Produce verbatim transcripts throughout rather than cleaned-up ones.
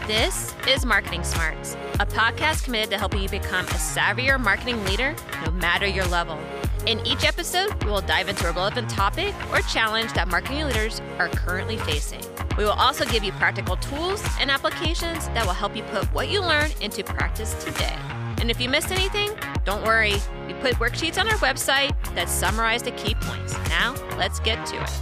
This is Marketing Smarts, a podcast committed to helping you become a savvier marketing leader no matter your level. In each episode, we will dive into a relevant topic or challenge that marketing leaders are currently facing. We will also give you practical tools and applications that will help you put what you learn into practice today. And if you missed anything, don't worry. We put worksheets on our website that summarize the key points. Now, let's get to it.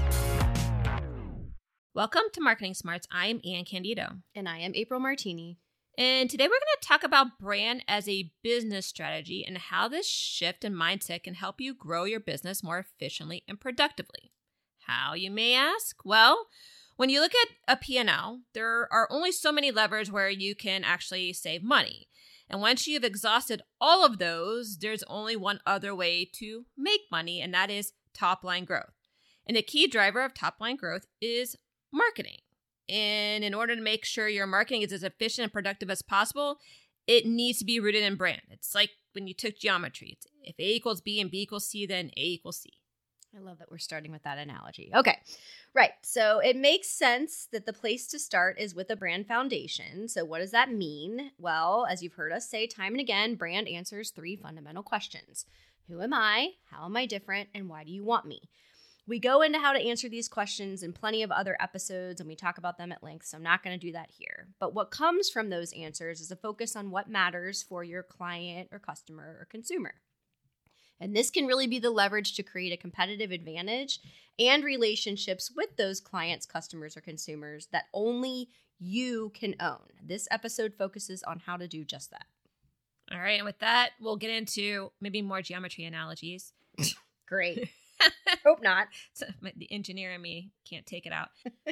Welcome to Marketing Smarts. I am Ann Candido. And I am April Martini. And today we're going to talk about brand as a business strategy and how this shift in mindset can help you grow your business more efficiently and productively. How, you may ask? Well, when you look at a P and L, there are only so many levers where you can actually save money. And once you've exhausted all of those, there's only one other way to make money, and that is top-line growth. And the key driver of top-line growth is marketing. And in order to make sure your marketing is as efficient and productive as possible, it needs to be rooted in brand. It's like when you took geometry. It's if A equals B and B equals C, then A equals C. I love that we're starting with that analogy. Okay, right. So it makes sense that the place to start is with a brand foundation. So what does that mean? Well, as you've heard us say time and again, brand answers three fundamental questions. Who am I? How am I different? And why do you want me? We go into how to answer these questions in plenty of other episodes, and we talk about them at length, so I'm not going to do that here. But what comes from those answers is a focus on what matters for your client or customer or consumer. And this can really be the leverage to create a competitive advantage and relationships with those clients, customers, or consumers that only you can own. This episode focuses on how to do just that. All right, and with that, we'll get into maybe more geometry analogies. Great. Hope not. So the engineer in me can't take it out.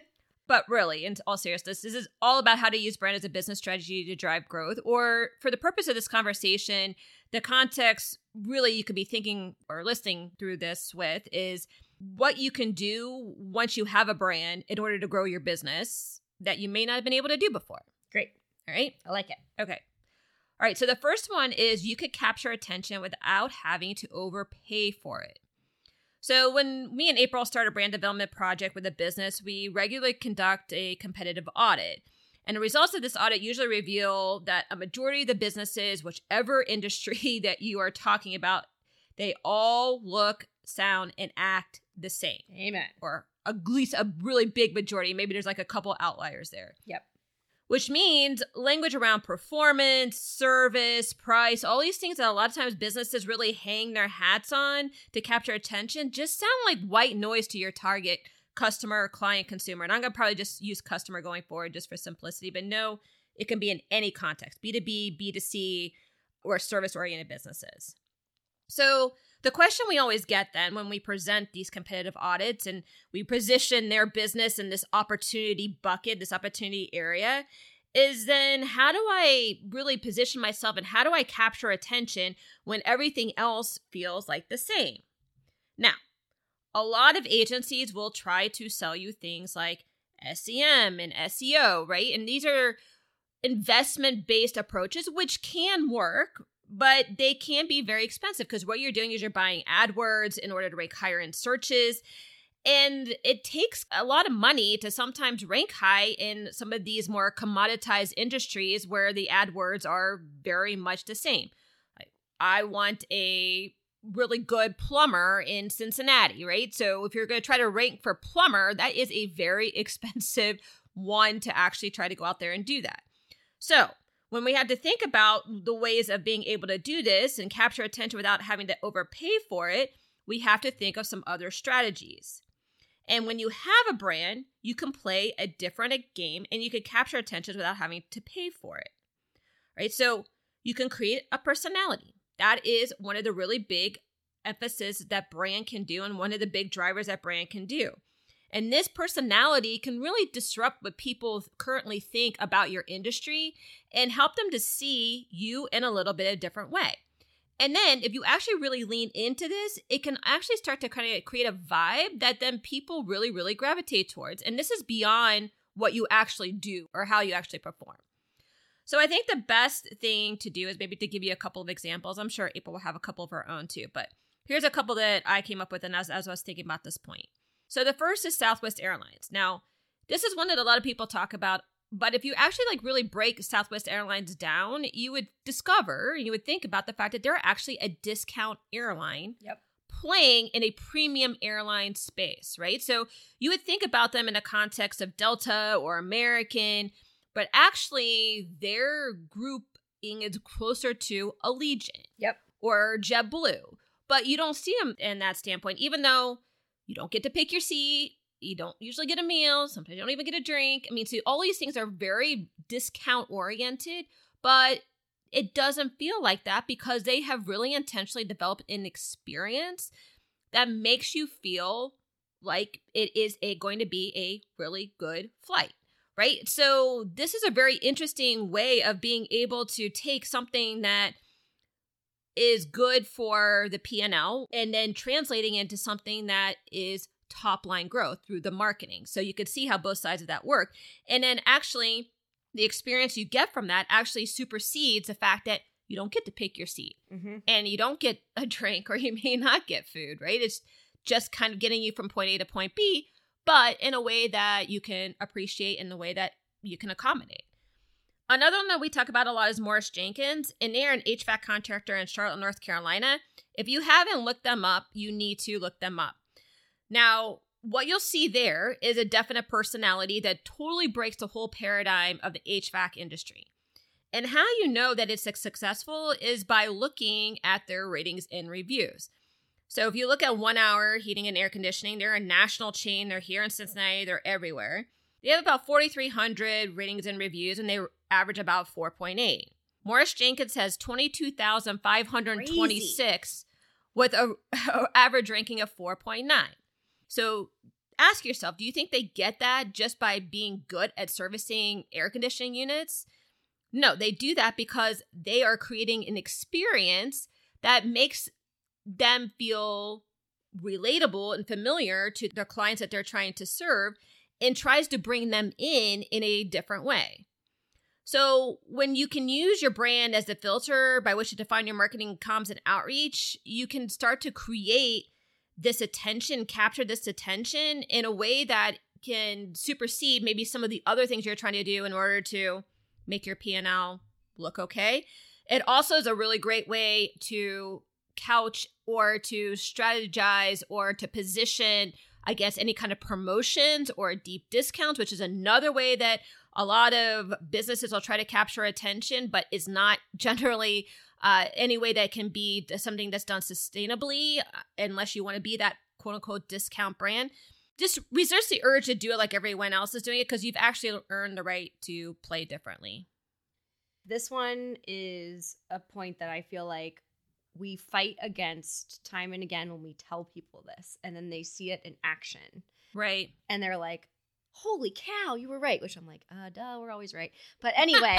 But really, in all seriousness, this is all about how to use brand as a business strategy to drive growth. Or for the purpose of this conversation, the context really you could be thinking or listening through this with is what you can do once you have a brand in order to grow your business that you may not have been able to do before. Great. All right. I like it. Okay. All right. So the first one is you could capture attention without having to overpay for it. So when me and April start a brand development project with a business, we regularly conduct a competitive audit. And the results of this audit usually reveal that a majority of the businesses, whichever industry that you are talking about, they all look, sound, and act the same. Amen. Or at least a really big majority. Maybe there's like a couple outliers there. Yep. Which means language around performance, service, price, all these things that a lot of times businesses really hang their hats on to capture attention just sound like white noise to your target customer, client, consumer. And I'm going to probably just use customer going forward just for simplicity. But no, it can be in any context, B two B, B two C, or service-oriented businesses. So the question we always get then when we present these competitive audits and we position their business in this opportunity bucket, this opportunity area, is then how do I really position myself and how do I capture attention when everything else feels like the same? Now, a lot of agencies will try to sell you things like S E M and S E O, right? And these are investment-based approaches, which can work, but they can be very expensive because what you're doing is you're buying AdWords in order to rank higher in searches. And it takes a lot of money to sometimes rank high in some of these more commoditized industries where the AdWords are very much the same. I want a really good plumber in Cincinnati, right? So if you're going to try to rank for plumber, that is a very expensive one to actually try to go out there and do that. So when we have to think about the ways of being able to do this and capture attention without having to overpay for it, we have to think of some other strategies. And when you have a brand, you can play a different game and you can capture attention without having to pay for it, right? So you can create a personality. That is one of the really big emphasis that brand can do and one of the big drivers that brand can do. And this personality can really disrupt what people currently think about your industry and help them to see you in a little bit of a different way. And then if you actually really lean into this, it can actually start to kind of create a vibe that then people really, really gravitate towards. And this is beyond what you actually do or how you actually perform. So I think the best thing to do is maybe to give you a couple of examples. I'm sure April will have a couple of her own too, but here's a couple that I came up with and as, as I was thinking about this point. So the first is Southwest Airlines. Now, this is one that a lot of people talk about But if you actually like really break Southwest Airlines down, you would discover, you would think about the fact that they're actually a discount airline. Yep. Playing in a premium airline space, right? So you would think about them in the context of Delta or American, but actually their grouping is closer to Allegiant. Yep. Or JetBlue. But you don't see them in that standpoint, even though you don't get to pick your seat. You don't usually get a meal. Sometimes you don't even get a drink. I mean, so all these things are very discount oriented, but it doesn't feel like that because they have really intentionally developed an experience that makes you feel like it is a, going to be a really good flight, right? So this is a very interesting way of being able to take something that is good for the P and L and then translating into something that is top line growth through the marketing. So you could see how both sides of that work. And then actually the experience you get from that actually supersedes the fact that you don't get to pick your seat Mm-hmm. and you don't get a drink or you may not get food, right? It's just kind of getting you from point A to point B, but in a way that you can appreciate, in the way that you can accommodate. Another one that we talk about a lot is Morris Jenkins, and they're an H V A C contractor in Charlotte, North Carolina. If you haven't looked them up, you need to look them up. Now, what you'll see there is a definite personality that totally breaks the whole paradigm of the H V A C industry. And how you know that it's successful is by looking at their ratings and reviews. So if you look at One Hour Heating and Air Conditioning, they're a national chain. They're here in Cincinnati. They're everywhere. They have about forty-three hundred ratings and reviews, and they average about four point eight. Morris Jenkins has twenty-two thousand five hundred twenty-six Crazy. With a, a average ranking of four point nine. So ask yourself, do you think they get that just by being good at servicing air conditioning units? No, they do that because they are creating an experience that makes them feel relatable and familiar to the clients that they're trying to serve and tries to bring them in in a different way. So when you can use your brand as the filter by which to define your marketing comms and outreach, you can start to create this attention, capture this attention in a way that can supersede maybe some of the other things you're trying to do in order to make your P and L look okay. It also is a really great way to couch or to strategize or to position, I guess, any kind of promotions or deep discounts, which is another way that a lot of businesses will try to capture attention, but is not generally uh, any way that can be something that's done sustainably, unless you want to be that quote unquote discount brand. Just resist the urge to do it like everyone else is doing it because you've actually earned the right to play differently. This one is a point that I feel like we fight against time and again when we tell people this, and then they see it in action. Right. And they're like, holy cow, you were right. Which I'm like, uh, duh, we're always right. But anyway.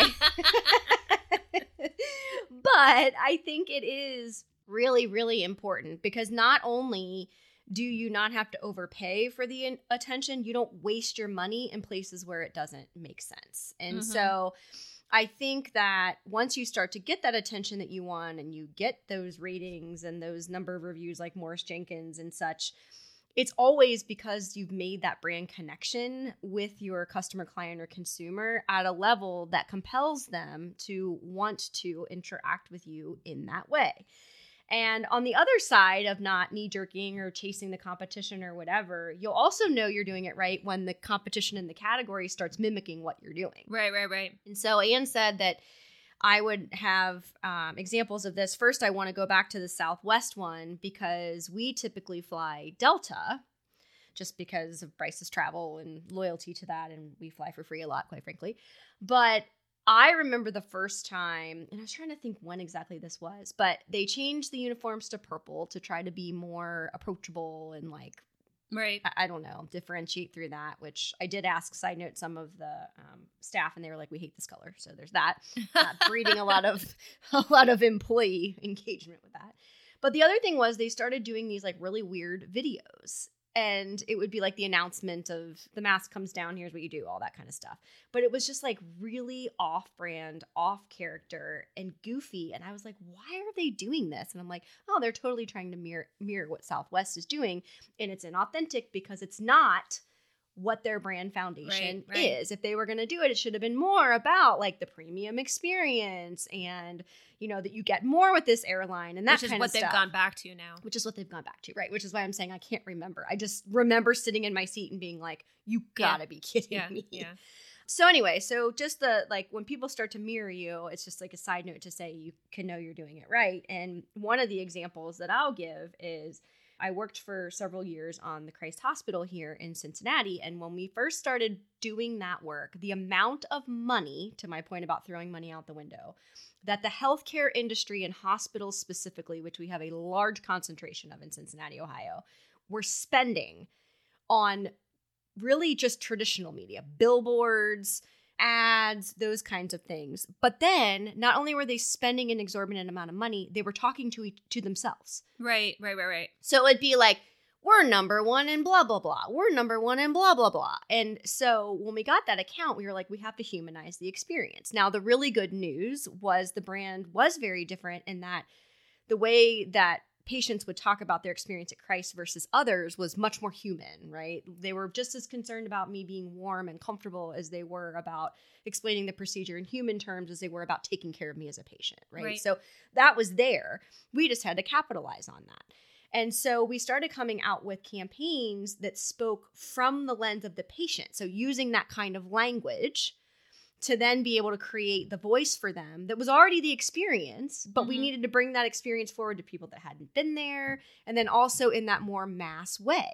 But I think it is really, really important because not only do you not have to overpay for the in- attention, you don't waste your money in places where it doesn't make sense. And mm-hmm. so I think that once you start to get that attention that you want and you get those ratings and those number of reviews like Morris Jenkins and such, it's always because you've made that brand connection with your customer, client, or consumer at a level that compels them to want to interact with you in that way. And on the other side of not knee-jerking or chasing the competition or whatever, you'll also know you're doing it right when the competition in the category starts mimicking what you're doing. Right, right, right. And so Anne said that I would have um, examples of this. First, I want to go back to the Southwest one because we typically fly Delta just because of Bryce's travel and loyalty to that, and we fly for free a lot, quite frankly. But I remember the first time, and I was trying to think when exactly this was, but they changed the uniforms to purple to try to be more approachable and like, right. I, I don't know, differentiate through that, which I did ask, side note, some of the um, staff, and they were like, we hate this color. So there's that, uh, breeding a lot of, a lot of employee engagement with that. But the other thing was they started doing these like really weird videos. And it would be like the announcement of the mask comes down, here's what you do, all that kind of stuff. But it was just like really off-brand, off-character, and goofy. And I was like, why are they doing this? And I'm like, oh, they're totally trying to mirror, mirror what Southwest is doing. And it's inauthentic because it's not what their brand foundation Right, right. is. If they were going to do it, it should have been more about like the premium experience and, you know, that you get more with this airline and that Which is kind what of they've stuff. gone back to now. Which is what they've gone back to, right? Which is why I'm saying I can't remember. I just remember sitting in my seat and being like, you gotta Yeah. be kidding Yeah, me. yeah. So anyway, so just the, like, when people start to mirror you, it's just like a side note to say you can know you're doing it right. And one of the examples that I'll give is I worked for several years on the Christ Hospital here in Cincinnati. And when we first started doing that work, the amount of money, to my point about throwing money out the window, that the healthcare industry and hospitals specifically, which we have a large concentration of in Cincinnati, Ohio, were spending on really just traditional media, billboards, ads, those kinds of things. But then not only were they spending an exorbitant amount of money, they were talking to each, to themselves. Right, right, right, right. So it'd be like, we're number one in blah, blah, blah. We're number one in blah, blah, blah. And so when we got that account, we were like, we have to humanize the experience. Now, the really good news was the brand was very different in that the way that patients would talk about their experience at Christ versus others was much more human, right? They were just as concerned about me being warm and comfortable as they were about explaining the procedure in human terms as they were about taking care of me as a patient, right? Right. So that was there. We just had to capitalize on that. And so we started coming out with campaigns that spoke from the lens of the patient. So using that kind of language to then be able to create the voice for them that was already the experience, but mm-hmm. we needed to bring that experience forward to people that hadn't been there, and then also in that more mass way.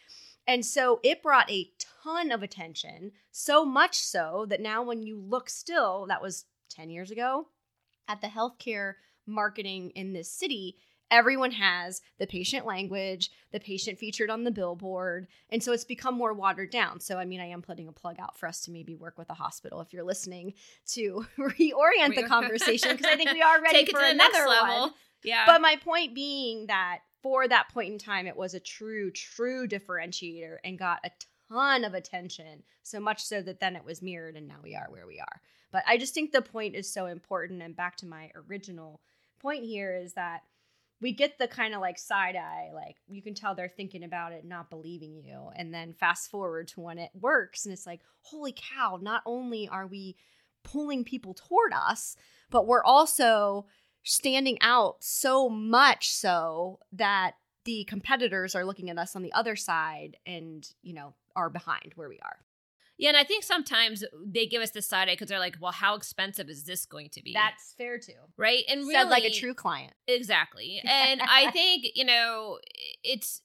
And so it brought a ton of attention, so much so that now when you look still, that was ten years ago, at the healthcare marketing in this city, everyone has the patient language, the patient featured on the billboard. And so it's become more watered down. So, I mean, I am putting a plug out for us to maybe work with a hospital if you're listening to reorient the conversation, because I think we are ready Take it for to the another next level. one. Yeah. But my point being that for that point in time, it was a true, true differentiator and got a ton of attention, so much so that then it was mirrored and now we are where we are. But I just think the point is so important. And back to my original point here is that we get the kind of like side eye, like you can tell they're thinking about it, not believing you. And then fast forward to when it works and it's like, holy cow, not only are we pulling people toward us, but we're also standing out so much so that the competitors are looking at us on the other side and, you know, are behind where we are. Yeah, and I think sometimes they give us the side eye because they're like, well, how expensive is this going to be? That's fair too. Right? And really, said like a true client. Exactly. And I think, you know, it's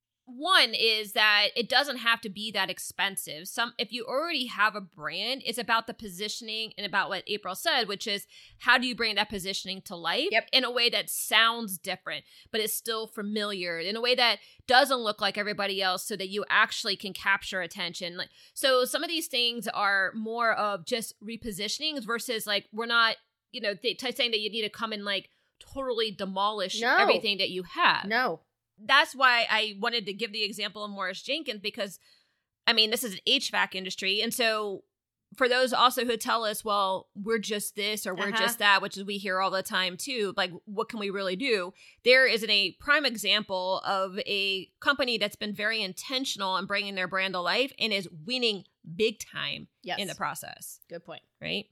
one is that it doesn't have to be that expensive. Some if you already have a brand, it's about the positioning and about what April said, which is how do you bring that positioning to life yep. in a way that sounds different, but is still familiar, in a way that doesn't look like everybody else so that you actually can capture attention. Like so some of these things are more of just repositionings versus like we're not, you know, th- saying that you need to come and like totally demolish no. everything that you have. No. That's why I wanted to give the example of Morris Jenkins because, I mean, this is an H V A C industry. And so for those also who tell us, well, we're just this or we're uh-huh. just that, which is we hear all the time too, like what can we really do? There is a prime example of a company that's been very intentional in bringing their brand to life and is winning big time yes. in the process. Good point. Right?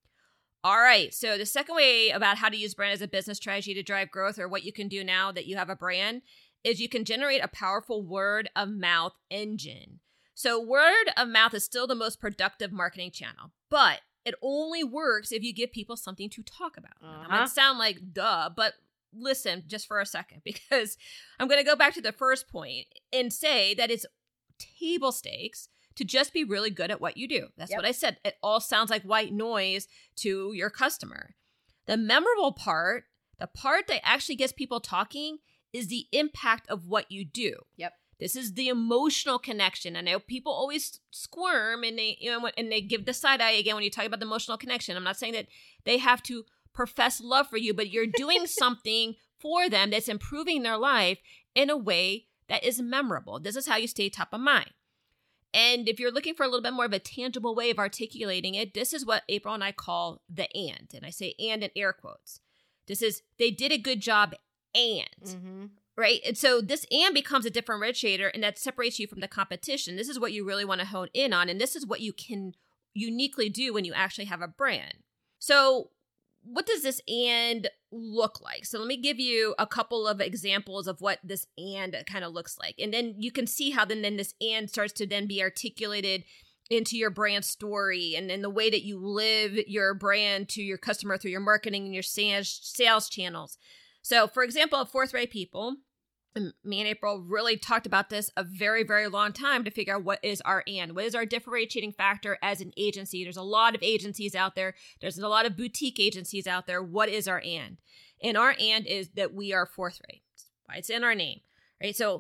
All right. So the second way about how to use brand as a business strategy to drive growth or what you can do now that you have a brand is you can generate a powerful word of mouth engine. So word of mouth is still the most productive marketing channel, but it only works if you give people something to talk about. Uh-huh. That might sound like duh, but listen just for a second, because I'm going to go back to the first point and say that it's table stakes to just be really good at what you do. That's yep. what I said. It all sounds like white noise to your customer. The memorable part, the part that actually gets people talking, is the impact of what you do. Yep. This is the emotional connection. I know people always squirm and they, you know, and they give the side eye again when you talk about the emotional connection. I'm not saying that they have to profess love for you, but you're doing something for them that's improving their life in a way that is memorable. This is how you stay top of mind. And if you're looking for a little bit more of a tangible way of articulating it, this is what April and I call the and. And I say and in air quotes. This is, they did a good job and. Mm-hmm. right? And so this and becomes a differentiator, and that separates you from the competition. This is what you really want to hone in on, and this is what you can uniquely do when you actually have a brand. So what does this and look like? So let me give you a couple of examples of what this and kind of looks like. And then you can see how then, then this and starts to then be articulated into your brand story and in the way that you live your brand to your customer through your marketing and your sales, sales channels. So for example, Forthright People, me and April really talked about this a very, very long time to figure out what is our and. What is our differentiating factor as an agency? There's a lot of agencies out there. There's a lot of boutique agencies out there. What is our and? And our and is that we are forthright. It's in our name, right? So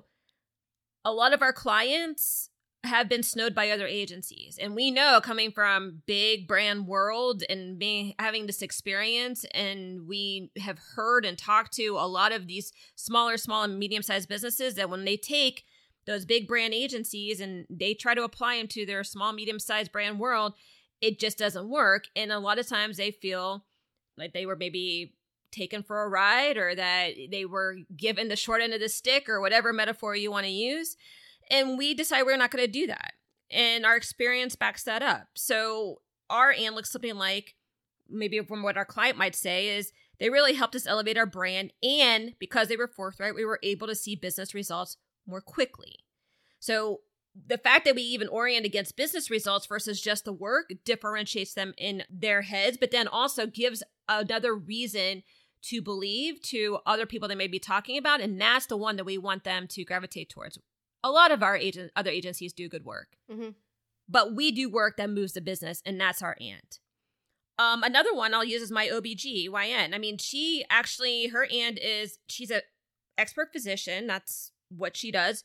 a lot of our clients have been snowed by other agencies. And we know, coming from big brand world and being having this experience, and we have heard and talked to a lot of these smaller, small and medium-sized businesses, that when they take those big brand agencies and they try to apply them to their small, medium-sized brand world, it just doesn't work. And a lot of times they feel like they were maybe taken for a ride, or that they were given the short end of the stick, or whatever metaphor you want to use. And we decide we're not going to do that. And our experience backs that up. So our and looks something like, maybe from what our client might say, is they really helped us elevate our brand. And because they were forthright, we were able to see business results more quickly. So the fact that we even orient against business results versus just the work differentiates them in their heads, but then also gives another reason to believe to other people they may be talking about. And that's the one that we want them to gravitate towards. A lot of our agent, other agencies do good work, mm-hmm. but we do work that moves the business, and that's our and. Um, another one I'll use is my O B G Y N. I mean, she actually, her and is, she's an expert physician. That's what she does.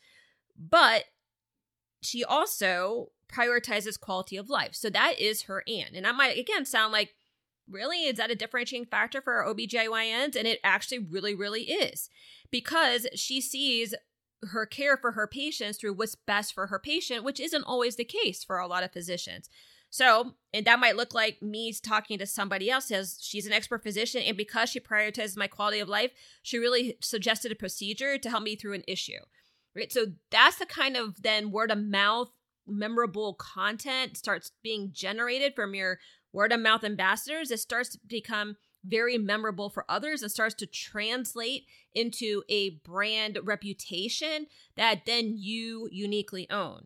But she also prioritizes quality of life. So that is her and. And that might, again, sound like, really? Is that a differentiating factor for our O B G Y Ns? And it actually really, really is. Because she sees her care for her patients through what's best for her patient, which isn't always the case for a lot of physicians. So, and that might look like me talking to somebody else as she's an expert physician, and because she prioritizes my quality of life, she really suggested a procedure to help me through an issue, right? So that's the kind of then word of mouth, memorable content starts being generated from your word of mouth ambassadors. It starts to become very memorable for others and starts to translate into a brand reputation that then you uniquely own.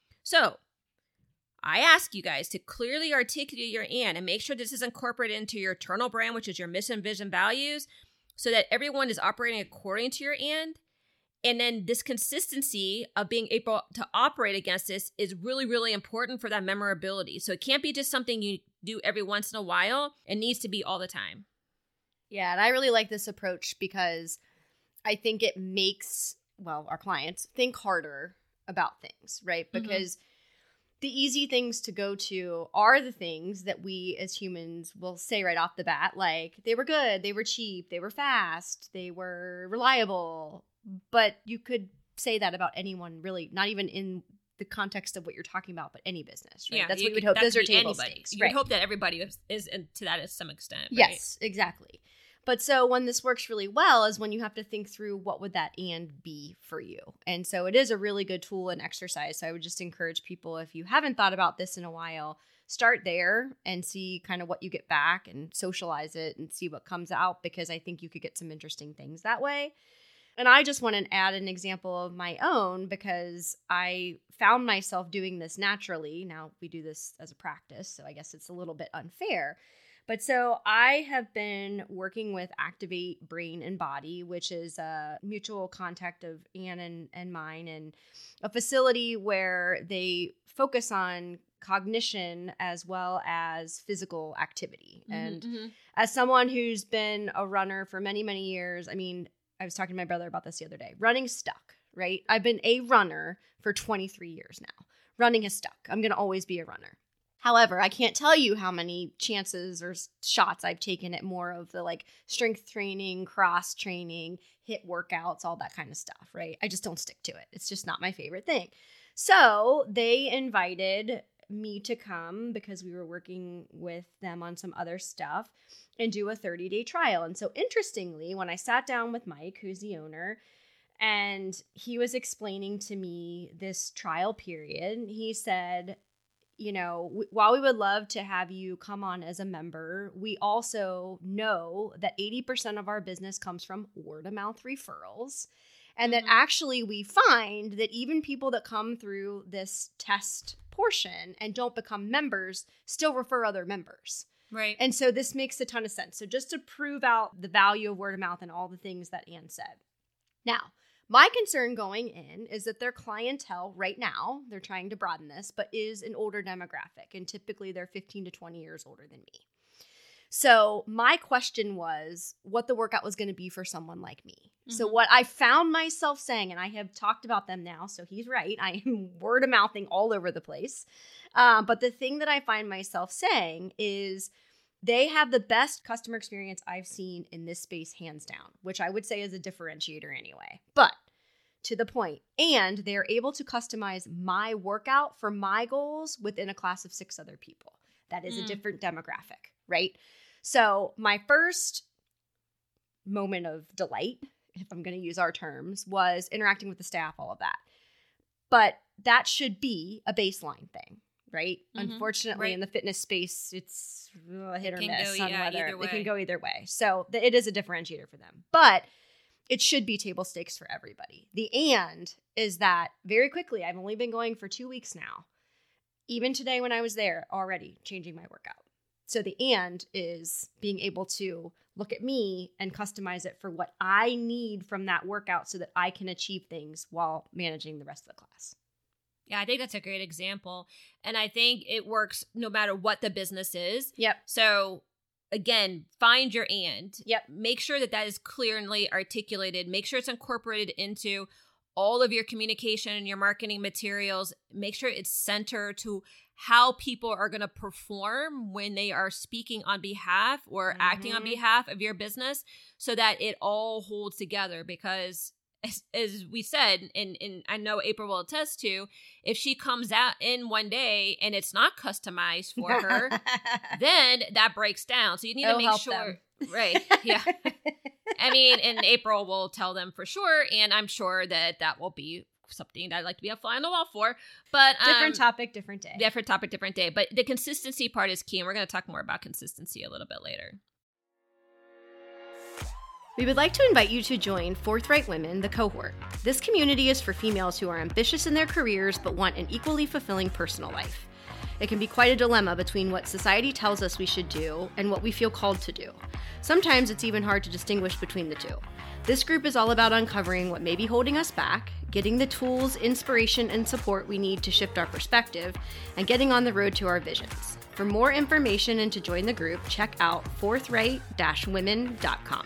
So I ask you guys to clearly articulate your and and make sure this is incorporated into your internal brand, which is your mission, vision, values, so that everyone is operating according to your and. And then this consistency of being able to operate against this is really, really important for that memorability. So it can't be just something you do every once in a while. It needs to be all the time. Yeah, and I really like this approach because I think it makes, well, our clients think harder about things, right? Because mm-hmm. the easy things to go to are the things that we as humans will say right off the bat, like they were good, they were cheap, they were fast, they were reliable. But you could say that about anyone, really, not even in the context of what you're talking about, but any business, right? Yeah, that's you what we would could, hope. Those are table anybody. stakes. You'd right. hope that everybody is, is to that to some extent. Right? Yes, exactly. But so when this works really well is when you have to think through what would that and be for you. And so it is a really good tool and exercise. So I would just encourage people, if you haven't thought about this in a while, start there and see kind of what you get back and socialize it and see what comes out, because I think you could get some interesting things that way. And I just want to add an example of my own, because I found myself doing this naturally. Now we do this as a practice, so I guess it's a little bit unfair. But so I have been working with Activate Brain and Body, which is a mutual contact of Anne and, and mine, and a facility where they focus on cognition as well as physical activity. Mm-hmm, and mm-hmm. as someone who's been a runner for many, many years, I mean, I was talking to my brother about this the other day. Running stuck, right? I've been a runner for twenty-three years now. Running has stuck. I'm going to always be a runner. However, I can't tell you how many chances or shots I've taken at more of the like strength training, cross training, HIIT workouts, all that kind of stuff, right? I just don't stick to it. It's just not my favorite thing. So they invited me to come, because we were working with them on some other stuff, and do a thirty-day trial. And so interestingly, when I sat down with Mike, who's the owner, And he was explaining to me this trial period. He said, you know, w- while we would love to have you come on as a member, we also know that eighty percent of our business comes from word of mouth referrals. And mm-hmm. that actually we find that even people that come through this test portion and don't become members still refer other members. Right. And so this makes a ton of sense. So just to prove out the value of word of mouth and all the things that Anne said. Now, my concern going in is that their clientele right now, they're trying to broaden this, but is an older demographic. And typically they're fifteen to twenty years older than me. So my question was what the workout was going to be for someone like me. Mm-hmm. So what I found myself saying, and I have talked about them now, so he's right. I am word of mouthing all over the place. Um, but the thing that I find myself saying is they have the best customer experience I've seen in this space, hands down, which I would say is a differentiator anyway. But to the point, and they're able to customize my workout for my goals within a class of six other people. That is mm. a different demographic, right? So my first moment of delight, if I'm going to use our terms, was interacting with the staff, all of that. But that should be a baseline thing. Right? Mm-hmm. Unfortunately, right. in the fitness space, it's uh, hit or miss on yeah, whether it can go either way. So th- it is a differentiator for them. But it should be table stakes for everybody. The and is that very quickly, I've only been going for two weeks now. Even today when I was there, already changing my workout. So the and is being able to look at me and customize it for what I need from that workout so that I can achieve things while managing the rest of the class. Yeah, I think that's a great example. And I think it works no matter what the business is. Yep. So again, find your and. Yep. Make sure that that is clearly articulated. Make sure it's incorporated into all of your communication and your marketing materials. Make sure it's centered to how people are going to perform when they are speaking on behalf or mm-hmm. acting on behalf of your business so that it all holds together. Because As, as we said, and, and I know April will attest to, if she comes out in one day and it's not customized for her, then that breaks down. So you need It'll to make sure. Them. Right. Yeah. I mean, and April will tell them for sure. And I'm sure that that will be something that I'd like to be a fly on the wall for. But um, different topic, different day. Different topic, different day. But the consistency part is key. And we're going to talk more about consistency a little bit later. We would like to invite you to join Forthright Women, the cohort. This community is for females who are ambitious in their careers but want an equally fulfilling personal life. It can be quite a dilemma between what society tells us we should do and what we feel called to do. Sometimes it's even hard to distinguish between the two. This group is all about uncovering what may be holding us back, getting the tools, inspiration, and support we need to shift our perspective, and getting on the road to our visions. For more information and to join the group, check out forthright dash women dot com.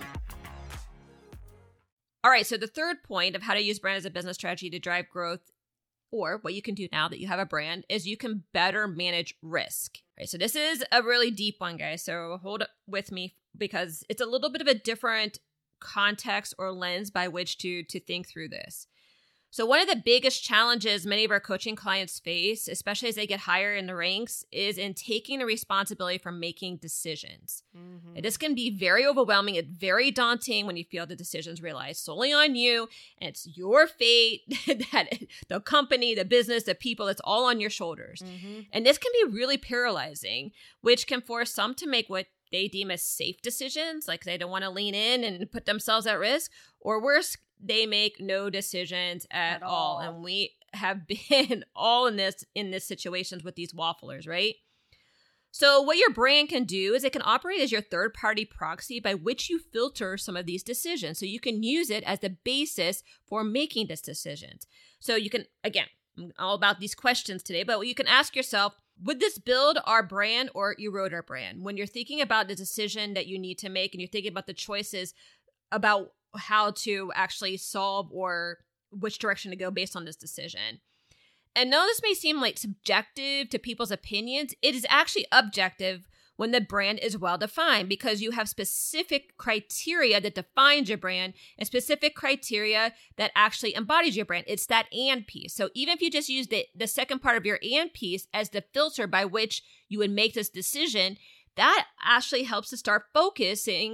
All right, so the third point of how to use brand as a business strategy to drive growth, or what you can do now that you have a brand, is you can better manage risk. All right, so this is a really deep one, guys. So hold it with me because it's a little bit of a different context or lens by which to to think through this. So one of the biggest challenges many of our coaching clients face, especially as they get higher in the ranks, is in taking the responsibility for making decisions. Mm-hmm. And this can be very overwhelming and very daunting when you feel the decisions rely solely on you and it's your fate, that the company, the business, the people, it's all on your shoulders. Mm-hmm. And this can be really paralyzing, which can force some to make what they deem as safe decisions, like they don't want to lean in and put themselves at risk, or worse, they make no decisions at, at all. all. And we have been all in this in this situations with these wafflers, right? So what your brand can do is it can operate as your third-party proxy by which you filter some of these decisions. So you can use it as the basis for making these decisions. So you can, again, I'm all about these questions today, but you can ask yourself, would this build our brand or erode our brand? When you're thinking about the decision that you need to make and you're thinking about the choices about how to actually solve or which direction to go based on this decision. And though this may seem like subjective to people's opinions, it is actually objective when the brand is well defined because you have specific criteria that defines your brand and specific criteria that actually embodies your brand. It's that and piece. So even if you just use the, the second part of your and piece as the filter by which you would make this decision, that actually helps to start focusing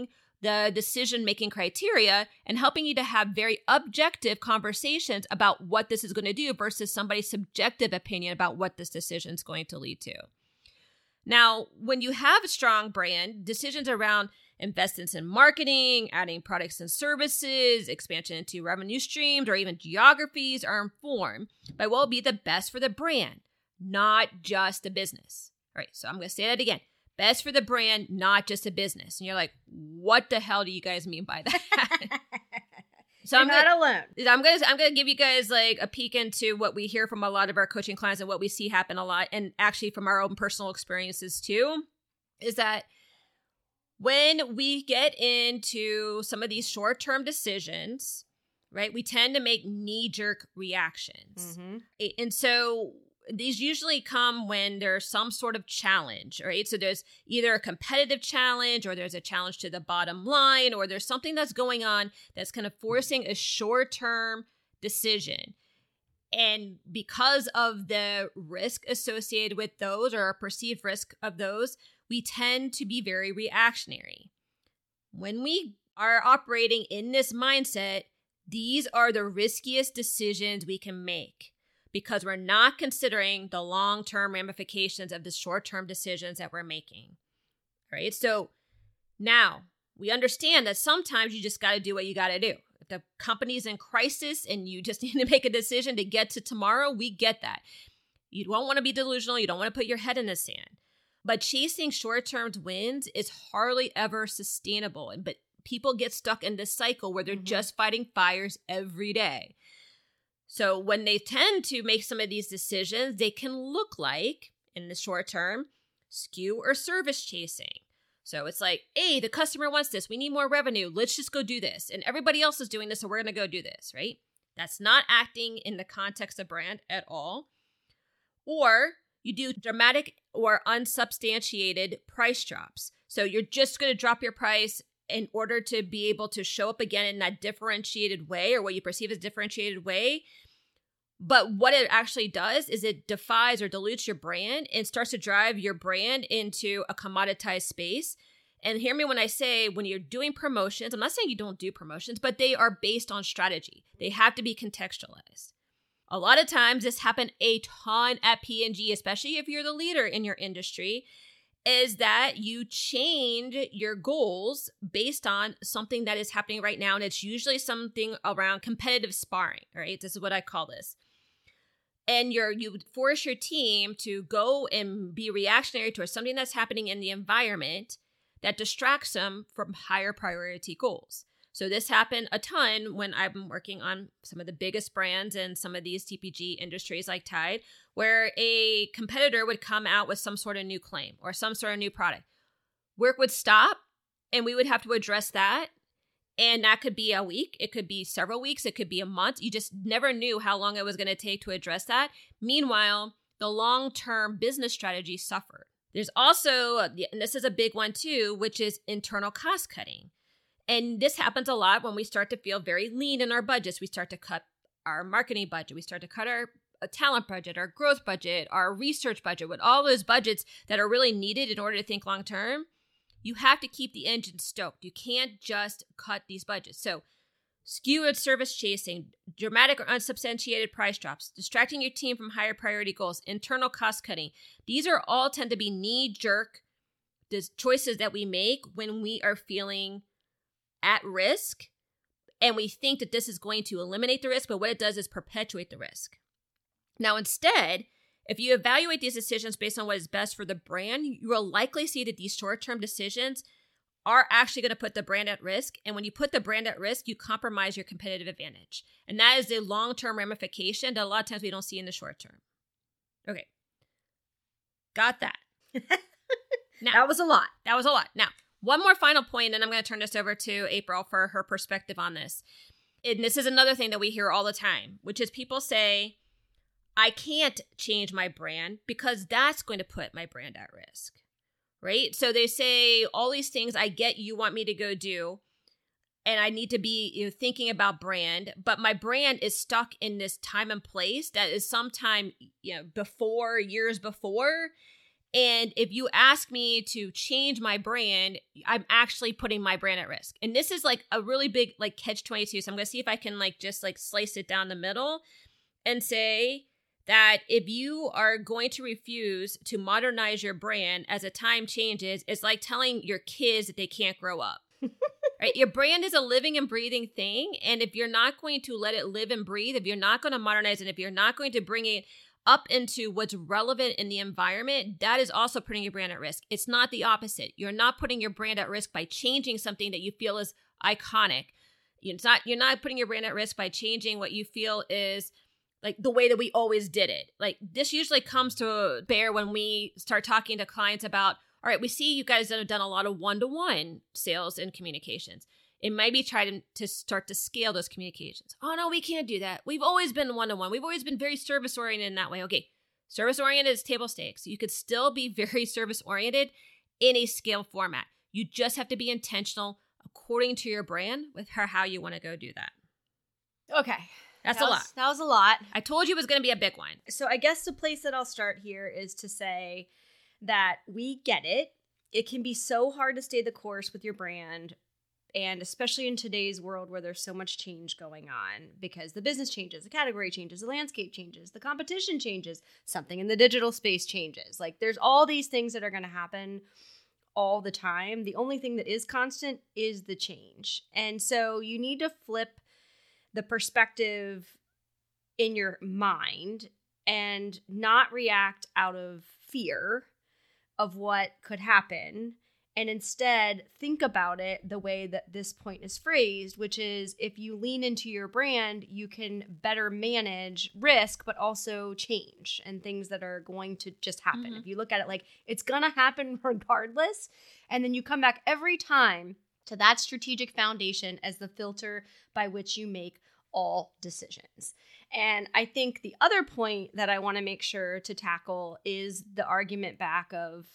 the decision-making criteria and helping you to have very objective conversations about what this is going to do versus somebody's subjective opinion about what this decision is going to lead to. Now, when you have a strong brand, decisions around investments in marketing, adding products and services, expansion into revenue streams, or even geographies are informed by what will be the best for the brand, not just the business. All right, so I'm going to say that again. Best for the brand, not just a business. And you're like, what the hell do you guys mean by that? So You're I'm not gonna, alone. I'm gonna I'm gonna give you guys like a peek into what we hear from a lot of our coaching clients and what we see happen a lot, and actually from our own personal experiences too, is that when we get into some of these short-term decisions, right, we tend to make knee-jerk reactions. Mm-hmm. And so these usually come when there's some sort of challenge, right? So there's either a competitive challenge or there's a challenge to the bottom line or there's something that's going on that's kind of forcing a short-term decision. And because of the risk associated with those or a perceived risk of those, we tend to be very reactionary. When we are operating in this mindset, these are the riskiest decisions we can make, because we're not considering the long-term ramifications of the short-term decisions that we're making, right? So now we understand that sometimes you just got to do what you got to do. If the company's in crisis and you just need to make a decision to get to tomorrow, we get that. You don't want to be delusional. You don't want to put your head in the sand. But chasing short-term wins is hardly ever sustainable. And But people get stuck in this cycle where they're mm-hmm. just fighting fires every day. So when they tend to make some of these decisions, they can look like, in the short term, skew or service chasing. So it's like, hey, the customer wants this. We need more revenue. Let's just go do this. And everybody else is doing this, so we're going to go do this, right? That's not acting in the context of brand at all. Or you do dramatic or unsubstantiated price drops. So you're just going to drop your price in order to be able to show up again in that differentiated way or what you perceive as differentiated way. But what it actually does is it defies or dilutes your brand and starts to drive your brand into a commoditized space. And hear me when I say when you're doing promotions, I'm not saying you don't do promotions, but they are based on strategy. They have to be contextualized. A lot of times this happens a ton at P and G, especially if you're the leader in your industry, is that you change your goals based on something that is happening right now. And it's usually something around competitive sparring, right? This is what I call this. And you're, you force your team to go and be reactionary towards something that's happening in the environment that distracts them from higher priority goals. So this happened a ton when I've been working on some of the biggest brands in some of these T P G industries like Tide, where a competitor would come out with some sort of new claim or some sort of new product. Work would stop and we would have to address that. And that could be a week. It could be several weeks. It could be a month. You just never knew how long it was going to take to address that. Meanwhile, the long-term business strategy suffered. There's also, and this is a big one too, which is internal cost cutting. And this happens a lot when we start to feel very lean in our budgets. We start to cut our marketing budget. We start to cut our talent budget, our growth budget, our research budget, with all those budgets that are really needed in order to think long term. You have to keep the engine stoked. You can't just cut these budgets. So skewed service chasing, dramatic or unsubstantiated price drops, distracting your team from higher priority goals, internal cost cutting. These are all tend to be knee-jerk choices that we make when we are feeling at risk and we think that this is going to eliminate the risk, but what it does is perpetuate the risk. Now, instead, if you evaluate these decisions based on what is best for the brand, you will likely see that these short-term decisions are actually going to put the brand at risk. And when you put the brand at risk, you compromise your competitive advantage. And that is the long-term ramification that a lot of times we don't see in the short term. Okay. Got that. Now, that was a lot. That was a lot. Now, one more final point, and I'm going to turn this over to April for her perspective on this. And this is another thing that we hear all the time, which is people say, I can't change my brand because that's going to put my brand at risk, right? So they say all these things, I get you want me to go do, and I need to be you know, thinking about brand, but my brand is stuck in this time and place that is sometime you know before, years before, And if you ask me to change my brand, I'm actually putting my brand at risk. And this is like a really big like catch twenty-two. So I'm going to see if I can like just like slice it down the middle and say that if you are going to refuse to modernize your brand as the time changes, it's like telling your kids that they can't grow up. Right? Your brand is a living and breathing thing. And if you're not going to let it live and breathe, if you're not going to modernize it, if you're not going to bring it up into what's relevant in the environment, that is also putting your brand at risk. It's not the opposite. You're not putting your brand at risk by changing something that you feel is iconic. It's not, you're not putting your brand at risk by changing what you feel is like the way that we always did it. Like this usually comes to bear when we start talking to clients about, all right, we see you guys have done a lot of one-to-one sales and communications. It might be trying to start to scale those communications. Oh, no, we can't do that. We've always been one-to-one. We've always been very service-oriented in that way. Okay, service-oriented is table stakes. You could still be very service-oriented in a scale format. You just have to be intentional according to your brand with her how you want to go do that. Okay. That's that a was, lot. That was a lot. I told you it was going to be a big one. So I guess the place that I'll start here is to say that we get it. It can be so hard to stay the course with your brand, and especially in today's world where there's so much change going on because the business changes, the category changes, the landscape changes, the competition changes, something in the digital space changes. Like there's all these things that are going to happen all the time. The only thing that is constant is the change. And so you need to flip the perspective in your mind and not react out of fear of what could happen, and instead think about it the way that this point is phrased, which is if you lean into your brand, you can better manage risk, but also change and things that are going to just happen. Mm-hmm. If you look at it like it's going to happen regardless, and then you come back every time to that strategic foundation as the filter by which you make all decisions. And I think the other point that I want to make sure to tackle is the argument back of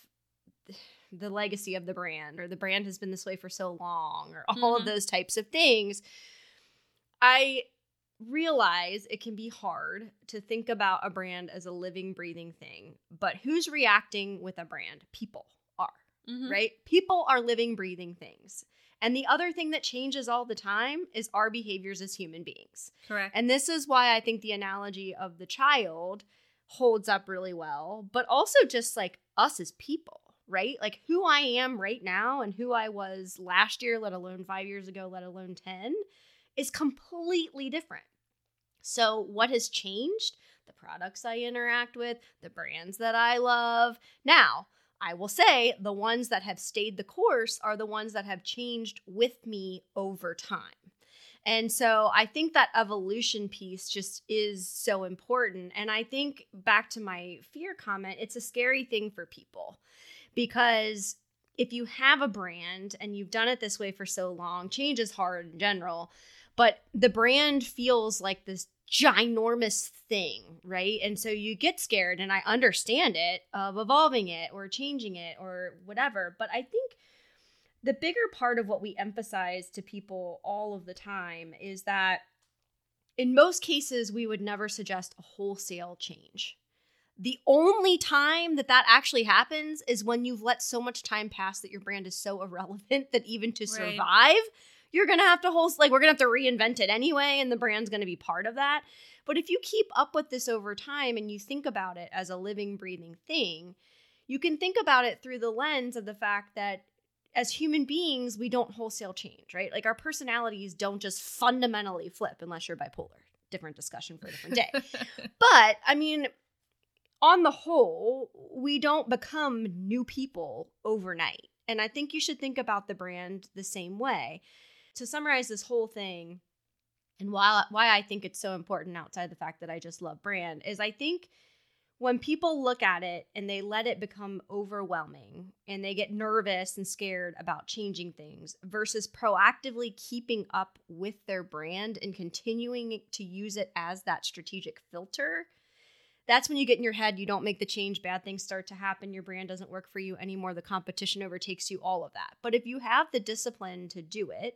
the legacy of the brand, or the brand has been this way for so long, or all mm-hmm. of those types of things. I realize it can be hard to think about a brand as a living, breathing thing, but who's reacting with a brand? People are, mm-hmm. right? People are living, breathing things. And the other thing that changes all the time is our behaviors as human beings. Correct. And this is why I think the analogy of the child holds up really well, but also just like us as people, right? Like who I am right now and who I was last year, let alone five years ago, let alone ten, is completely different. So what has changed? The products I interact with, the brands that I love. Now, I will say the ones that have stayed the course are the ones that have changed with me over time. And so I think that evolution piece just is so important. And I think back to my fear comment, it's a scary thing for people because if you have a brand and you've done it this way for so long, change is hard in general, but the brand feels like this ginormous thing, right? And so you get scared, and I understand it, of evolving it or changing it or whatever. But I think the bigger part of what we emphasize to people all of the time is that in most cases, we would never suggest a wholesale change. The only time that that actually happens is when you've let so much time pass that your brand is so irrelevant that even to survive, right. you're going to have to wholesale, like we're going to have to reinvent it anyway, and the brand's going to be part of that. But if you keep up with this over time and you think about it as a living, breathing thing, you can think about it through the lens of the fact that as human beings, we don't wholesale change, right? Like our personalities don't just fundamentally flip unless you're bipolar. Different discussion for a different day. But I mean, on the whole, we don't become new people overnight. And I think you should think about the brand the same way. To summarize this whole thing, and why, why I think it's so important outside the fact that I just love brand, is I think when people look at it and they let it become overwhelming and they get nervous and scared about changing things versus proactively keeping up with their brand and continuing to use it as that strategic filter, that's when you get in your head, you don't make the change, bad things start to happen, your brand doesn't work for you anymore, the competition overtakes you, all of that. But if you have the discipline to do it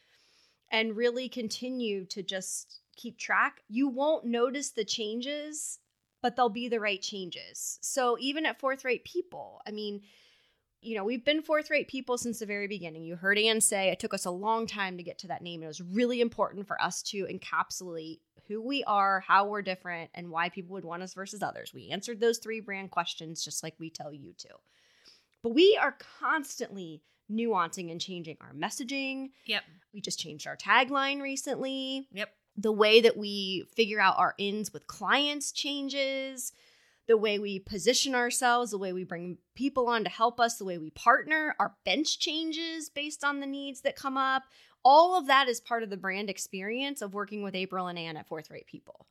and really continue to just keep track, you won't notice the changes, but they'll be the right changes. So even at Fourth Rate People, I mean, you know, we've been Fourth Rate People since the very beginning. You heard Anne say it took us a long time to get to that name. It was really important for us to encapsulate who we are, how we're different, and why people would want us versus others. We answered those three brand questions just like we tell you to. But we are constantly nuancing and changing our messaging. Yep. We just changed our tagline recently. Yep. The way that we figure out our ins with clients changes. The way we position ourselves, the way we bring people on to help us, the way we partner, our bench changes based on the needs that come up. All of that is part of the brand experience of working with April and Anne at Fourth Rate People.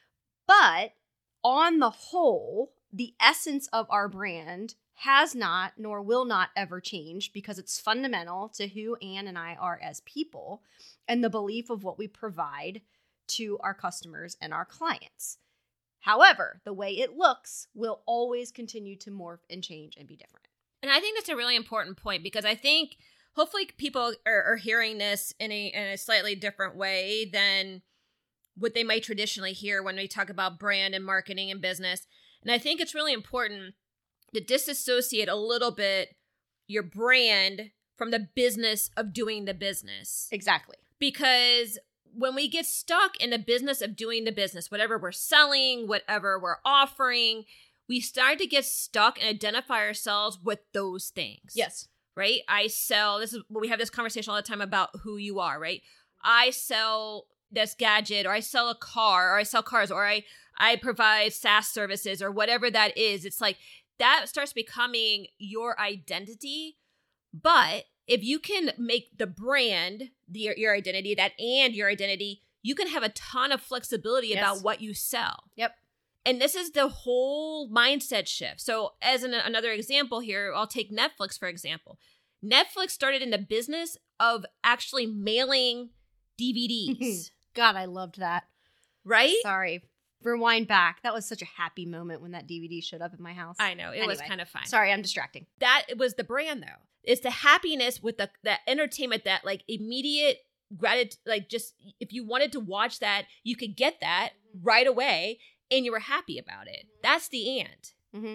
But on the whole, the essence of our brand has not nor will not ever change because it's fundamental to who Anne and I are as people and the belief of what we provide to our customers and our clients. However, the way it looks will always continue to morph and change and be different. And I think that's a really important point because I think hopefully people are, are hearing this in a, in a slightly different way than what they might traditionally hear when we talk about brand and marketing and business. And I think it's really important to disassociate a little bit your brand from the business of doing the business. Exactly. Because when we get stuck in the business of doing the business, whatever we're selling, whatever we're offering, we start to get stuck and identify ourselves with those things. Yes. Right? I sell, this is, we have this conversation all the time about who you are, right? I sell this gadget, or I sell a car, or I sell cars, or I, I provide SaaS services, or whatever that is. It's like that starts becoming your identity. But if you can make the brand the, your identity, that and your identity, you can have a ton of flexibility yes. about what you sell. Yep. And this is the whole mindset shift. So as an, another example here, I'll take Netflix, for example. Netflix started in the business of actually mailing D V Ds. God, I loved that. Right? Sorry. Rewind back. That was such a happy moment when that D V D showed up at my house. I know. It anyway, was kind of fun. Sorry, I'm distracting. That was the brand, though. It's the happiness with the that entertainment, that like immediate gratitude. Like just if you wanted to watch that, you could get that right away and you were happy about it. That's the and. Mm-hmm.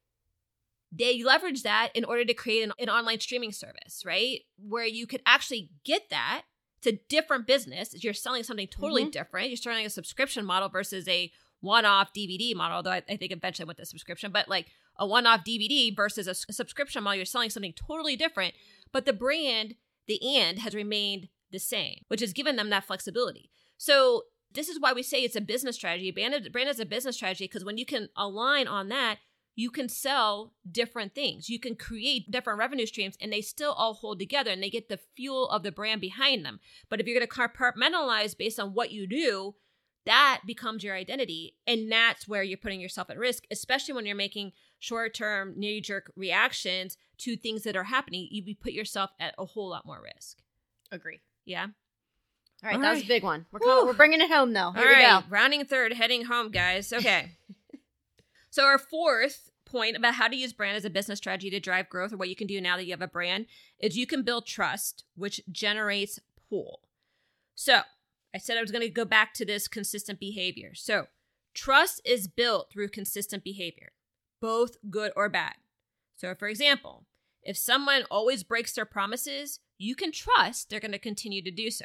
They leverage that in order to create an, an online streaming service, right? Where you could actually get that. It's a different business. You're selling something totally mm-hmm. different. You're starting a subscription model versus a one-off D V D model, although I, I think eventually I went to subscription, but like a one-off D V D versus a, a subscription model, you're selling something totally different. But the brand, the and, has remained the same, which has given them that flexibility. So this is why we say it's a business strategy. Brand, brand is a business strategy because when you can align on that, you can sell different things. You can create different revenue streams and they still all hold together and they get the fuel of the brand behind them. But if you're going to compartmentalize based on what you do, that becomes your identity. And that's where you're putting yourself at risk, especially when you're making short-term knee-jerk reactions to things that are happening. You put yourself at a whole lot more risk. Agree. Yeah. All right. All that right. was a big one. We're, coming, we're bringing it home, though. Here All we right. go. Rounding third, heading home, guys. Okay. So our fourth point about how to use brand as a business strategy to drive growth, or what you can do now that you have a brand, is you can build trust, which generates pull. So I said I was going to go back to this consistent behavior. So trust is built through consistent behavior, both good or bad. So for example, if someone always breaks their promises, you can trust they're going to continue to do so.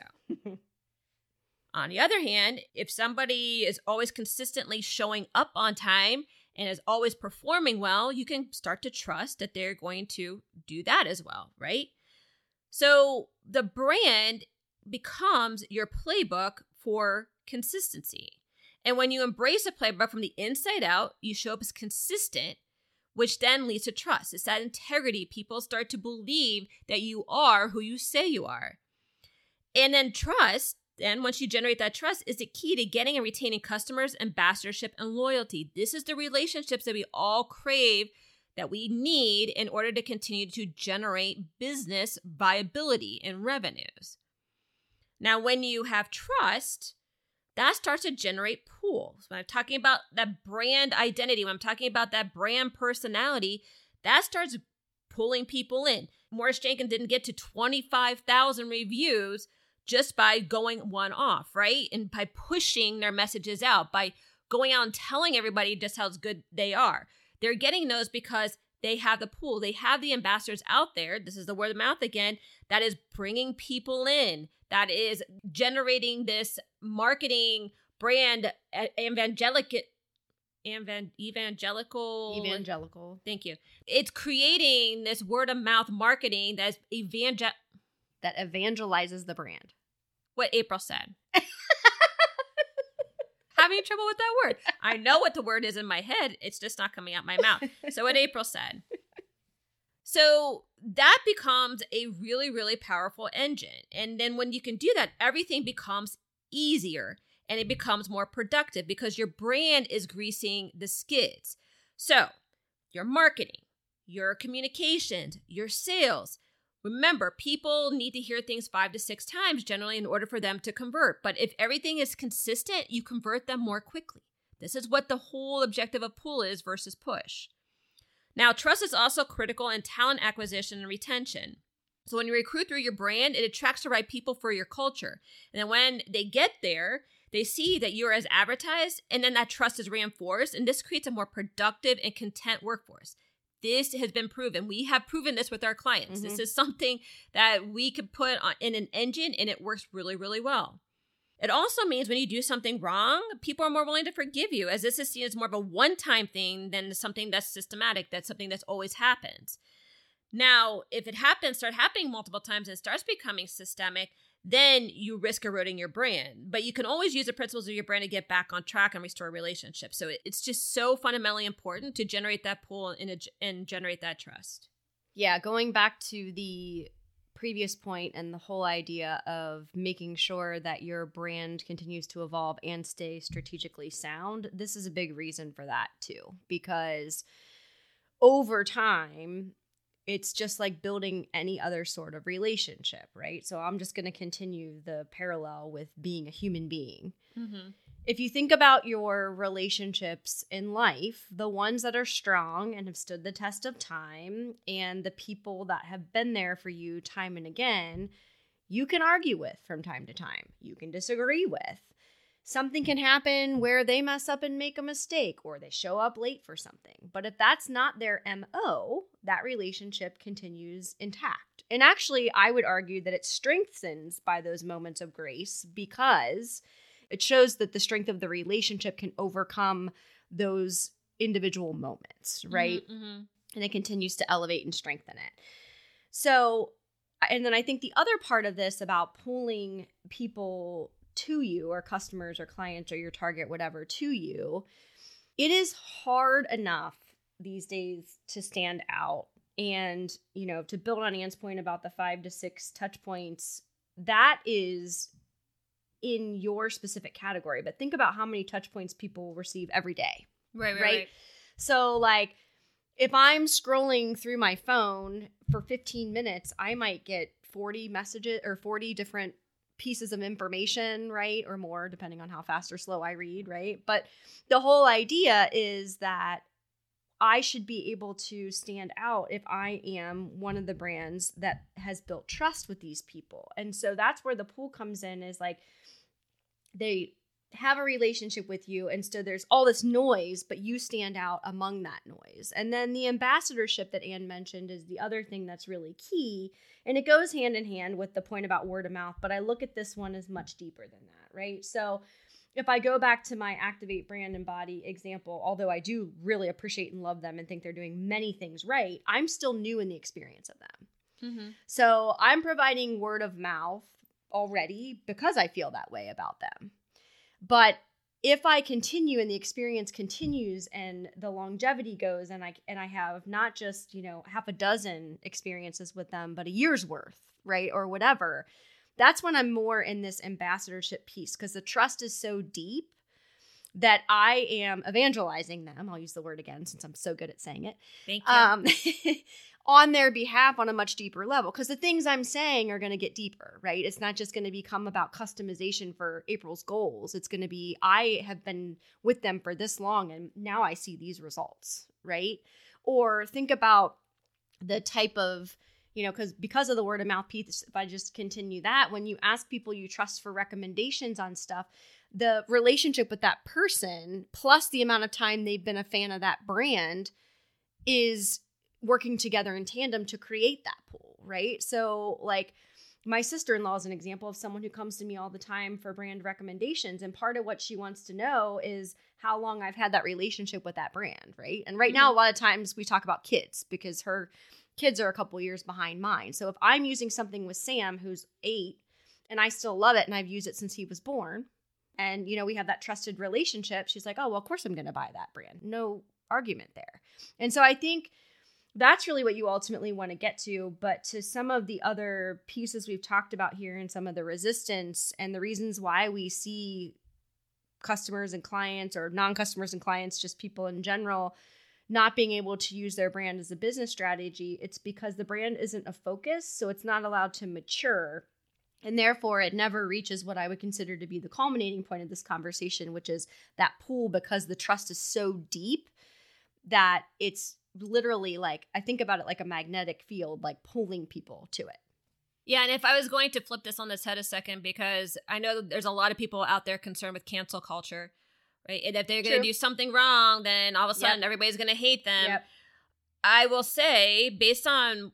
On the other hand, if somebody is always consistently showing up on time and is always performing well, you can start to trust that they're going to do that as well, right? So the brand becomes your playbook for consistency. And when you embrace a playbook from the inside out, you show up as consistent, which then leads to trust. It's that integrity. People start to believe that you are who you say you are. And then trust, then once you generate that trust, is the key to getting and retaining customers, ambassadorship, and loyalty. This is the relationships that we all crave, that we need in order to continue to generate business viability and revenues. Now, when you have trust, that starts to generate pools. When I'm talking about that brand identity, when I'm talking about that brand personality, that starts pulling people in. Morris Jenkins didn't get to twenty-five thousand reviews just by going one off, right? And by pushing their messages out, by going out and telling everybody just how good they are. They're getting those because they have the pool. They have the ambassadors out there. This is the word of mouth again. That is bringing people in. That is generating this marketing brand evangelical, evan, evangelical. Evangelical. Thank you. It's creating this word of mouth marketing that's evangel. That evangelizes the brand. What April said. Having trouble with that word. I know what the word is in my head. It's just not coming out my mouth. So what April said. So that becomes a really, really powerful engine. And then when you can do that, everything becomes easier and it becomes more productive because your brand is greasing the skids. So your marketing, your communications, your sales. Remember, people need to hear things five to six times generally in order for them to convert. But if everything is consistent, you convert them more quickly. This is what the whole objective of pull is versus push. Now, trust is also critical in talent acquisition and retention. So when you recruit through your brand, it attracts the right people for your culture. And then when they get there, they see that you're as advertised, and then that trust is reinforced. And this creates a more productive and content workforce. This has been proven. We have proven this with our clients. Mm-hmm. This is something that we could put on, in an engine, and it works really, really well. It also means when you do something wrong, people are more willing to forgive you, as this is seen as more of a one-time thing than something that's systematic, that's something that's always happens. Now, if it happens, start happening multiple times and starts becoming systemic, then you risk eroding your brand. But you can always use the principles of your brand to get back on track and restore relationships. So it's just so fundamentally important to generate that pull and, a, and generate that trust. Yeah, going back to the previous point and the whole idea of making sure that your brand continues to evolve and stay strategically sound, this is a big reason for that too. Because over time, it's just like building any other sort of relationship, right? So I'm just going to continue the parallel with being a human being. Mm-hmm. If you think about your relationships in life, the ones that are strong and have stood the test of time and the people that have been there for you time and again, you can argue with from time to time. You can disagree with. Something can happen where they mess up and make a mistake or they show up late for something. But if that's not their M O, that relationship continues intact. And actually, I would argue that it strengthens by those moments of grace because it shows that the strength of the relationship can overcome those individual moments, right? Mm-hmm, mm-hmm. And it continues to elevate and strengthen it. So, and then I think the other part of this about pulling people to you or customers or clients or your target, whatever, to you, it is hard enough these days to stand out. And, you know, to build on Anne's point about the five to six touch points, that is in your specific category. But think about how many touch points people receive every day. Right, right, right. right. So like if I'm scrolling through my phone for fifteen minutes, I might get forty messages or forty different pieces of information, right? Or more, depending on how fast or slow I read, right? But the whole idea is that I should be able to stand out if I am one of the brands that has built trust with these people. And so that's where the pull comes in, is like they have a relationship with you, and so there's all this noise, but you stand out among that noise. And then the ambassadorship that Anne mentioned is the other thing that's really key, and it goes hand in hand with the point about word of mouth, but I look at this one as much deeper than that, right? So if I go back to my Activate Brand and Body example, although I do really appreciate and love them and think they're doing many things right, I'm still new in the experience of them. Mm-hmm. So I'm providing word of mouth already because I feel that way about them. But if I continue and the experience continues and the longevity goes, and I and I have not just, you know, half a dozen experiences with them, but a year's worth, right, or whatever, that's when I'm more in this ambassadorship piece, because the trust is so deep that I am evangelizing them. I'll use the word again since I'm so good at saying it. Thank you. Um, on their behalf on a much deeper level, because the things I'm saying are going to get deeper, right? It's not just going to become about customization for April's goals. It's going to be, I have been with them for this long and now I see these results, right? Or think about the type of you know, because because of the word of mouth piece, if I just continue that, when you ask people you trust for recommendations on stuff, the relationship with that person plus the amount of time they've been a fan of that brand is working together in tandem to create that pool, right? So like my sister-in-law is an example of someone who comes to me all the time for brand recommendations. And part of what she wants to know is how long I've had that relationship with that brand, right? And right mm-hmm. now, a lot of times we talk about kids because her kids are a couple years behind mine. So if I'm using something with Sam, who's eight, and I still love it and I've used it since he was born, and, you know, we have that trusted relationship, she's like, oh, well, of course I'm going to buy that brand. No argument there. And so I think that's really what you ultimately want to get to. But to some of the other pieces we've talked about here and some of the resistance and the reasons why we see customers and clients or non-customers and clients, just people in general, not being able to use their brand as a business strategy, it's because the brand isn't a focus. So it's not allowed to mature. And therefore, it never reaches what I would consider to be the culminating point of this conversation, which is that pool, because the trust is so deep that it's literally like, I think about it like a magnetic field, like pulling people to it. Yeah, and if I was going to flip this on its head a second, because I know there's a lot of people out there concerned with cancel culture, right? And if they're going to do something wrong, then all of a sudden yep. everybody's going to hate them. Yep. I will say, based on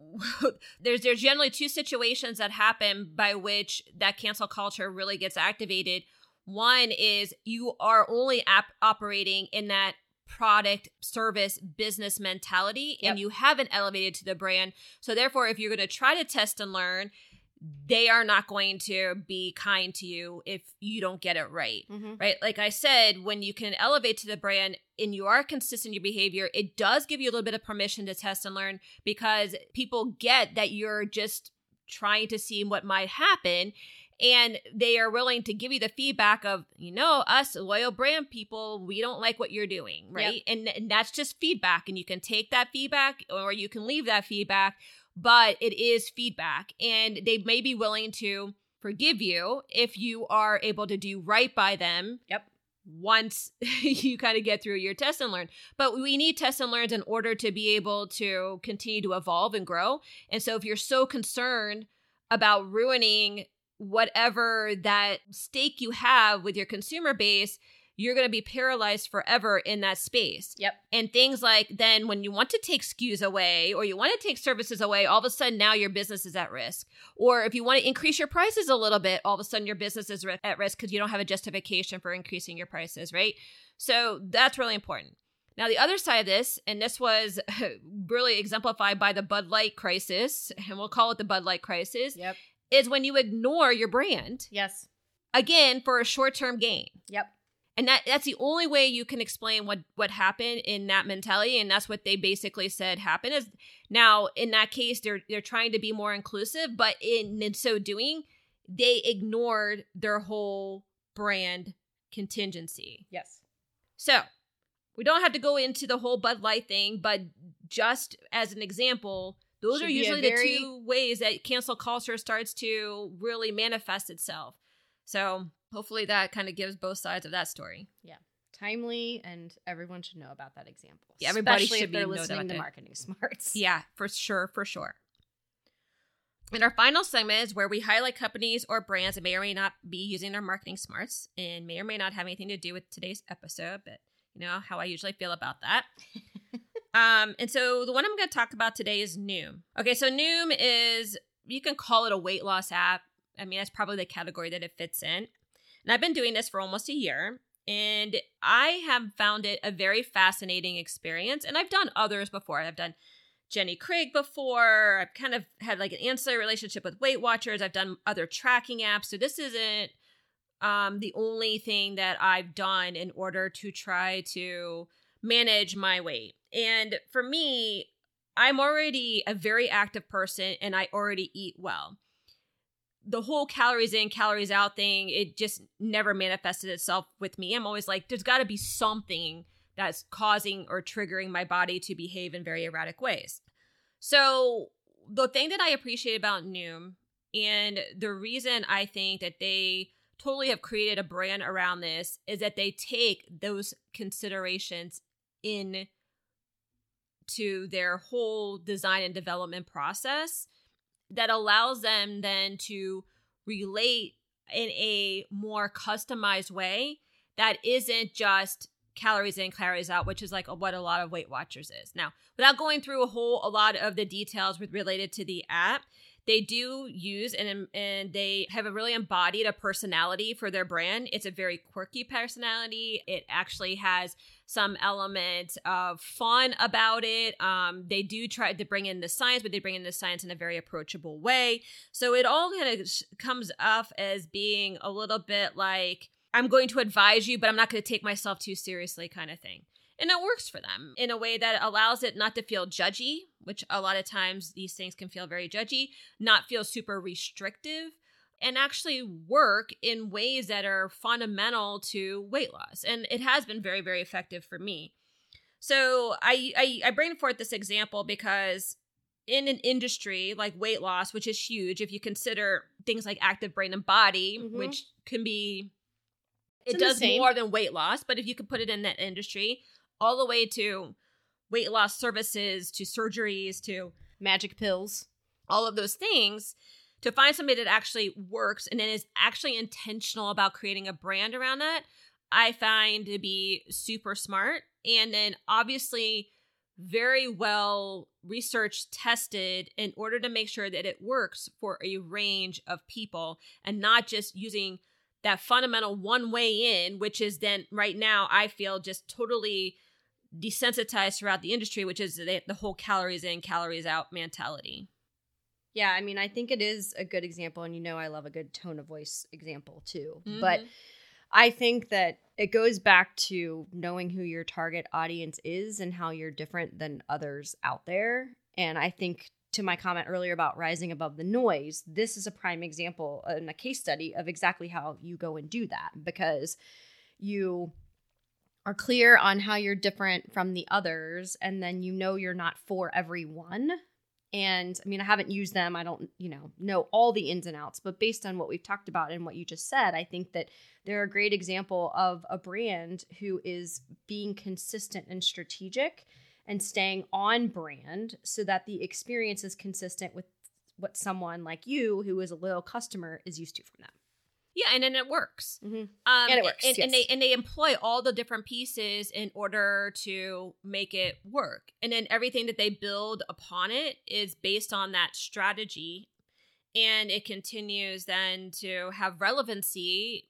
there's there's generally two situations that happen by which that cancel culture really gets activated. One is you are only ap- operating in that product, service, business mentality, yep. and you haven't elevated to the brand. So therefore, if you're going to try to test and learn, they are not going to be kind to you if you don't get it right, mm-hmm. right? Like I said, when you can elevate to the brand and you are consistent in your behavior, it does give you a little bit of permission to test and learn because people get that you're just trying to see what might happen. And they are willing to give you the feedback of, you know, us loyal brand people, we don't like what you're doing, right? Yep. And, and that's just feedback. And you can take that feedback or you can leave that feedback, but it is feedback. And they may be willing to forgive you if you are able to do right by them. Yep. Once you kind of get through your test and learn. But we need test and learns in order to be able to continue to evolve and grow. And so if you're so concerned about ruining whatever that stake you have with your consumer base, you're going to be paralyzed forever in that space. Yep. And things like then when you want to take S K Us away or you want to take services away, all of a sudden now your business is at risk. Or if you want to increase your prices a little bit, all of a sudden your business is at risk because you don't have a justification for increasing your prices, right? So that's really important. Now, the other side of this, and this was really exemplified by the Bud Light crisis, and we'll call it the Bud Light crisis, yep. is when you ignore your brand. Yes. Again, for a short-term gain. Yep. And that that's the only way you can explain what, what happened in that mentality. And that's what they basically said happened. Is now, in that case, they're they're trying to be more inclusive. But in, in so doing, they ignored their whole brand contingency. Yes. So we don't have to go into the whole Bud Light thing. But just as an example, those Should are usually very... the two ways that cancel culture starts to really manifest itself. So hopefully that kind of gives both sides of that story. Yeah. Timely, and everyone should know about that example. Yeah, everybody Especially should if they're be listening to Marketing Smarts. Yeah, for sure, for sure. And our final segment is where we highlight companies or brands that may or may not be using their marketing smarts and may or may not have anything to do with today's episode, but you know how I usually feel about that. um, and so the one I'm going to talk about today is Noom. Okay, so Noom is, you can call it a weight loss app. I mean, that's probably the category that it fits in. And I've been doing this for almost a year, and I have found it a very fascinating experience. And I've done others before. I've done Jenny Craig before. I've kind of had like an ancillary relationship with Weight Watchers. I've done other tracking apps. So this isn't um, the only thing that I've done in order to try to manage my weight. And for me, I'm already a very active person, and I already eat well. The whole calories in, calories out thing, it just never manifested itself with me. I'm always like, there's got to be something that's causing or triggering my body to behave in very erratic ways. So the thing that I appreciate about Noom, and the reason I think that they totally have created a brand around this, is that they take those considerations in to their whole design and development process that allows them then to relate in a more customized way that isn't just calories in, calories out, which is like what a lot of Weight Watchers is. Now, without going through a whole a lot of the details with, related to the app, they do use and and they have a really embodied a personality for their brand. It's a very quirky personality. It actually has some element of fun about it. Um, they do try to bring in the science, but they bring in the science in a very approachable way. So it all kind of comes off as being a little bit like, I'm going to advise you, but I'm not going to take myself too seriously kind of thing. And it works for them in a way that allows it not to feel judgy, which a lot of times these things can feel very judgy, not feel super restrictive, and actually work in ways that are fundamental to weight loss. And it has been very, very effective for me. So I, I, I bring forth this example because in an industry like weight loss, which is huge, if you consider things like active brain and body, mm-hmm. which can be, it does more than weight loss, but if you could put it in that industry, all the way to weight loss services, to surgeries, to magic pills, all of those things, to find somebody that actually works and then is actually intentional about creating a brand around that, I find to be super smart. And then obviously very well researched, tested in order to make sure that it works for a range of people and not just using that fundamental one way in, which is then right now I feel just totally desensitized throughout the industry, which is the, the whole calories in, calories out mentality. Yeah, I mean, I think it is a good example, and you know I love a good tone of voice example too. Mm-hmm. But I think that it goes back to knowing who your target audience is and how you're different than others out there. And I think to my comment earlier about rising above the noise, this is a prime example and a case study of exactly how you go and do that, because you are clear on how you're different from the others, and then you know you're not for everyone. And I mean, I haven't used them. I don't, you know, know all the ins and outs, but based on what we've talked about and what you just said, I think that they're a great example of a brand who is being consistent and strategic and staying on brand so that the experience is consistent with what someone like you, who is a loyal customer, is used to from them. Yeah, and then it works. Mm-hmm. Um, and it works, and, yes. and they and they employ all the different pieces in order to make it work. And then everything that they build upon it is based on that strategy, and it continues then to have relevancy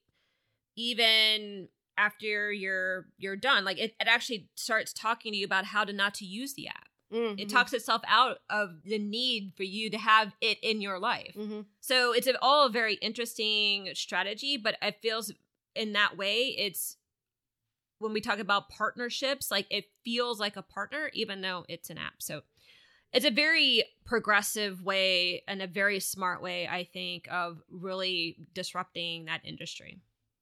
even after you're you're done. Like it, it actually starts talking to you about how to not to use the app. Mm-hmm. It talks itself out of the need for you to have it in your life. Mm-hmm. So it's all a very interesting strategy, but it feels in that way, it's when we talk about partnerships, like it feels like a partner, even though it's an app. So it's a very progressive way and a very smart way, I think, of really disrupting that industry.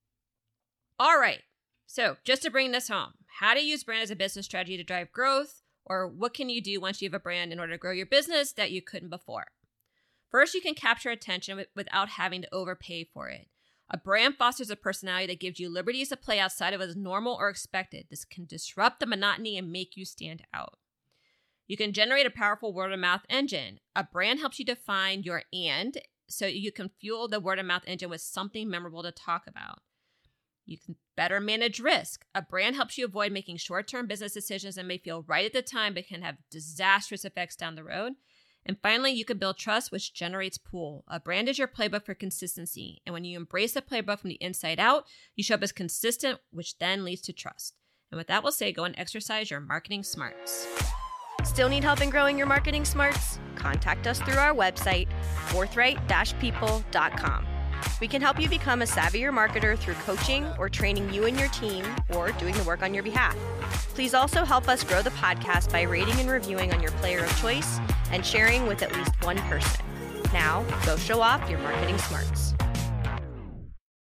All right. So just to bring this home, how to use brand as a business strategy to drive growth. Or what can you do once you have a brand in order to grow your business that you couldn't before? First, you can capture attention with, without having to overpay for it. A brand fosters a personality that gives you liberties to play outside of what is normal or expected. This can disrupt the monotony and make you stand out. You can generate a powerful word-of-mouth engine. A brand helps you define your and, so you can fuel the word-of-mouth engine with something memorable to talk about. You can better manage risk. A brand helps you avoid making short-term business decisions that may feel right at the time but can have disastrous effects down the road. And finally, you can build trust, which generates pull. A brand is your playbook for consistency. And when you embrace the playbook from the inside out, you show up as consistent, which then leads to trust. And with that, we'll say go and exercise your marketing smarts. Still need help in growing your marketing smarts? Contact us through our website, forthright dash people dot com. We can help you become a savvier marketer through coaching or training you and your team or doing the work on your behalf. Please also help us grow the podcast by rating and reviewing on your player of choice and sharing with at least one person. Now, go show off your marketing smarts.